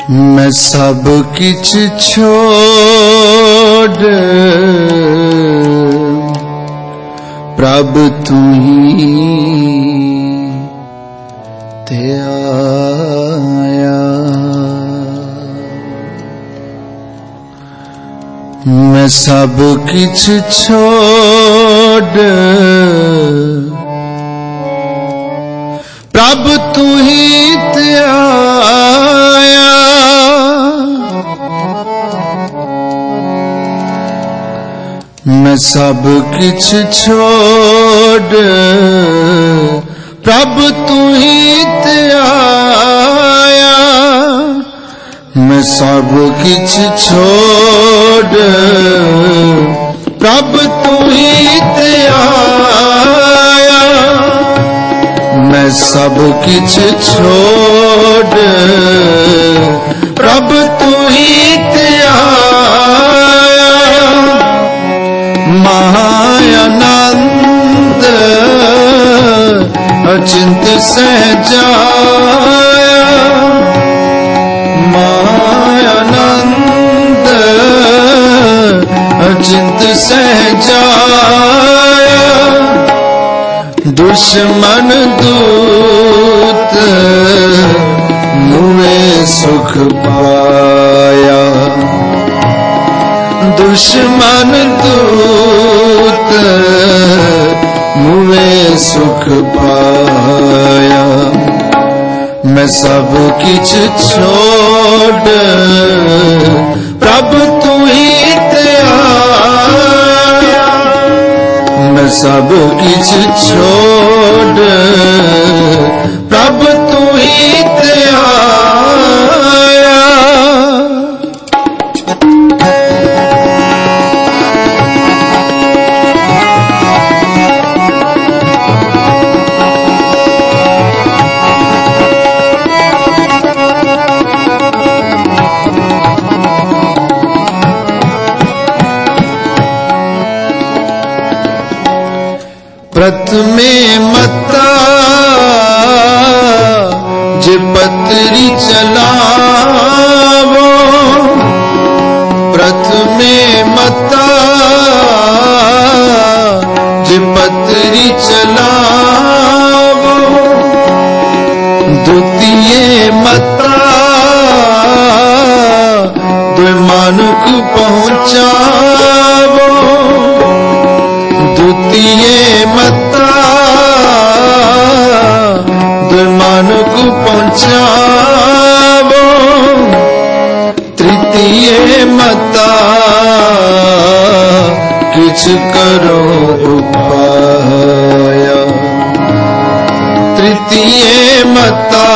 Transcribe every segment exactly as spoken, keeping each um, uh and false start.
मैं सब किछ छोड़ प्रभ तू ही ते आया। मैं सब किछ छोड़ प्रभ तू ही ते आया। मैं सब किछ छोड़ प्रभ तू ही ते आया। मैं सब किछ छोड़ प्रभ तू ही ते आया। मैं सब किछ छोड़ प्रभ तू ही ते आया। महाआनंद अचिंत सहजाया। महाआनंद अचिंत सहजाया। दुश्मन दूत मुए सुख पाया। दुश्मन दूत मुए सुख पाया। मैं सब किछ छोड़ प्रभ तू ही ते आया। मैं सब किछ छोड़ प्रभ तू ही ते आया। प्रथमे मता जे पत्री चलावो। प्रथमे मता जे पत्री चलावो। द्वितीय मता द्वै मानुख पहुँचावो। द्वितीय मता दुर्मानुख पहुँचावो। तृतीय मता किछ करो उपाय। तृतीय मता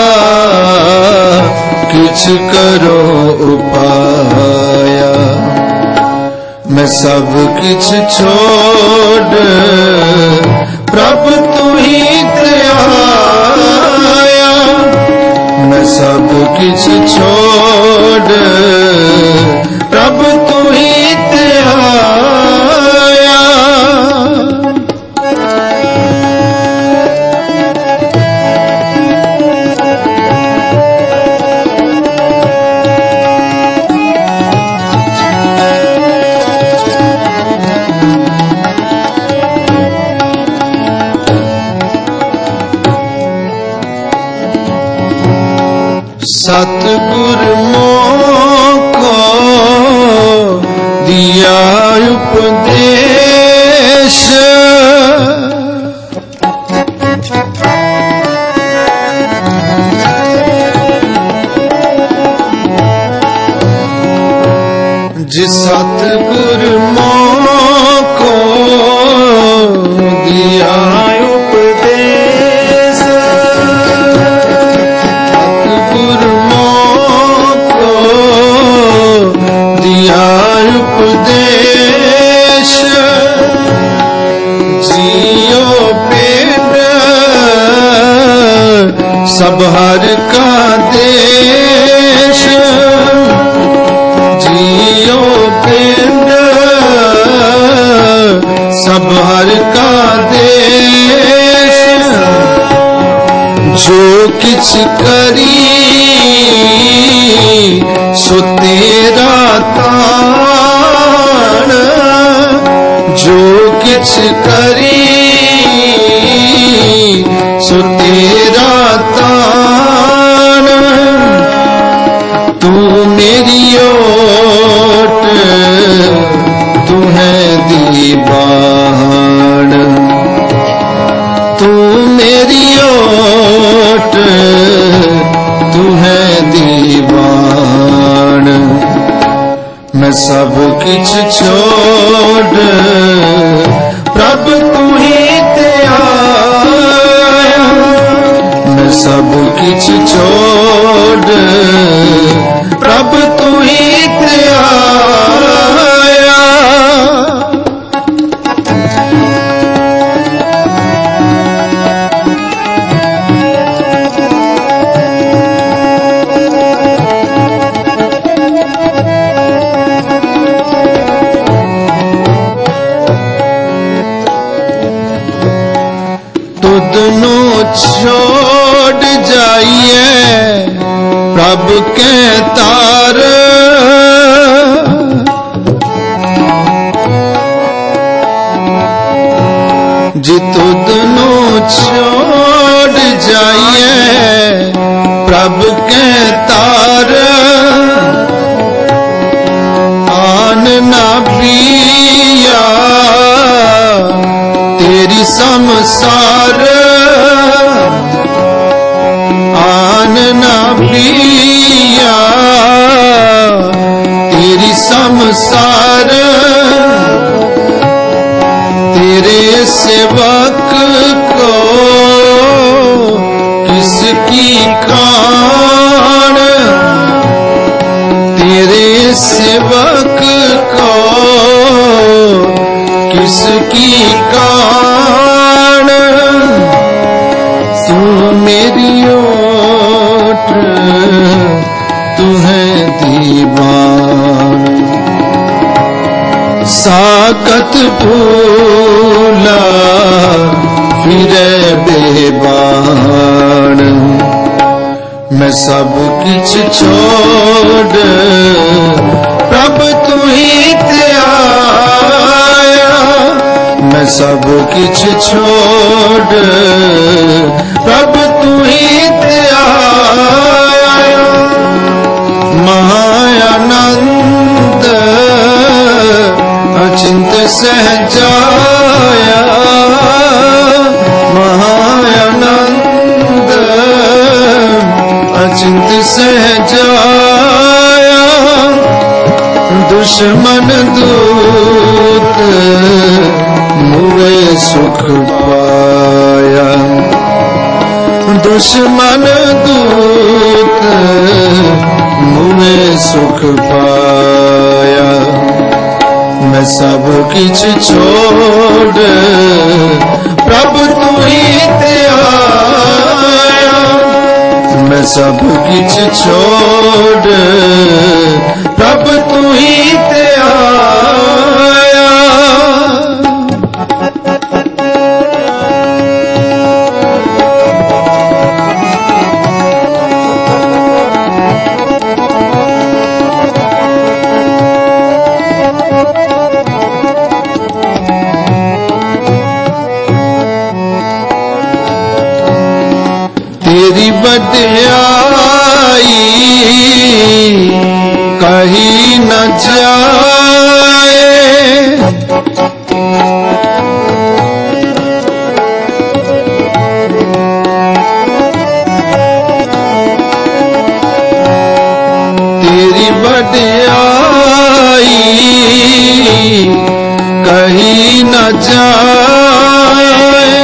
किछ करो उपाय। मैं सब किछ छोड़ प्रभ तू ही ते आया। मैं सब किछ छोड़ प्रभ तू ही ते आया। सतगुर मोको दिया उपदेश। जिस सतगुर मोको दिया उपदेश। दिया उपदेश। जियो पेड़ सब हर का देश। जियो पेड़ सब हर का देश। जो किछ करी किछ करी सो तेरा तान तू मेरी ओट तू है दीवान तू मेरी ओट तू है दीवान मैं सब किछ छोड़ प्रभु तू ही ते आया मैं सब किछ छोड़ प्रभु तू ही ते आया छोड़ जाइए प्रभु के तार जी तुदनो छोड़ जाइए प्रभु के तार आन ना पिया तेरी संसार आन ना पिया तेरी संसार तेरे सेवक को किसकी खान तेरे सेवक को किसकी कान तू मेरी ओट तू है दीवान साकत भूला फिरे बेबान मैं सब किछ छोड़ प्रभु तू ही ते आया मैं सब किछ छोड़ प्रभु तू ही ते आया महाआनंद अचिंत सहजाया महाआनंद अचिंत सहजाया दुश्मन दूत मुझे सुख पाया दुश्मन दूत मुझे सुख पाया मैं सब किछ छोड़ प्रभु तू ही ते आया मैं सब किछ छोड़ प्रभु तू ही ते आया तेरी बड़ाई कहीं न जाए तेरी बड़ाई कहीं न जाए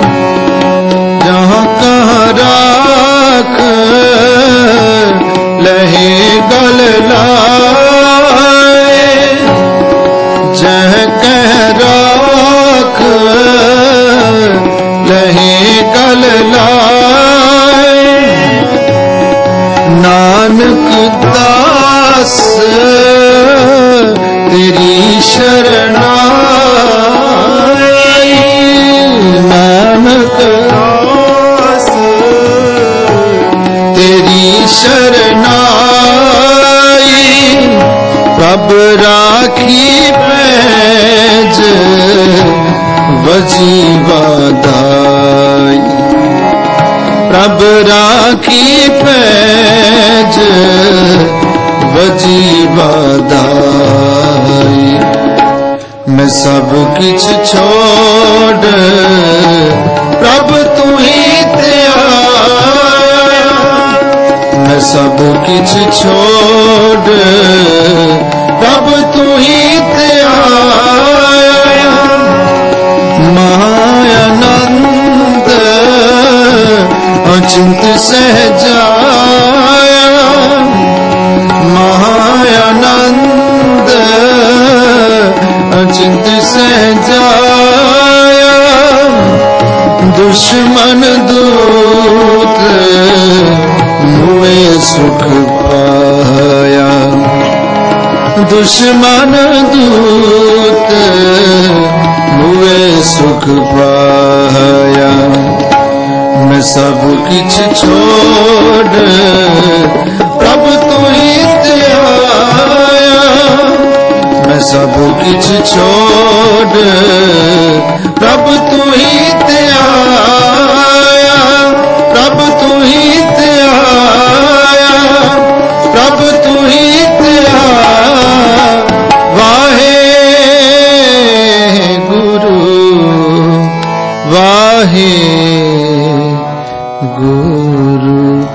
जहाँ कहाँ राख लहे गल लाए जह कह राख लहे गल लाए नानक दास तेरी शरणाई नानक दास तेरी शरणाई प्रभ राखी पैज वजीवादाई। प्रभ राखी पैज वजीवादाई। मैं सब किछ छोड़ प्रभ तू ही ते आया। मैं सब किछ छोड़ प्रभ तू ही ते आया। महानंद अचिंत सहजाया। महानंद अचिंत सहजाया। दुश्मन दूत मुए सुख पाया। दुश्मन दूत मुए सुख पाया। मैं सब किछ छोड़ प्रभ तू ही ते आया। मैं सब किछ छोड़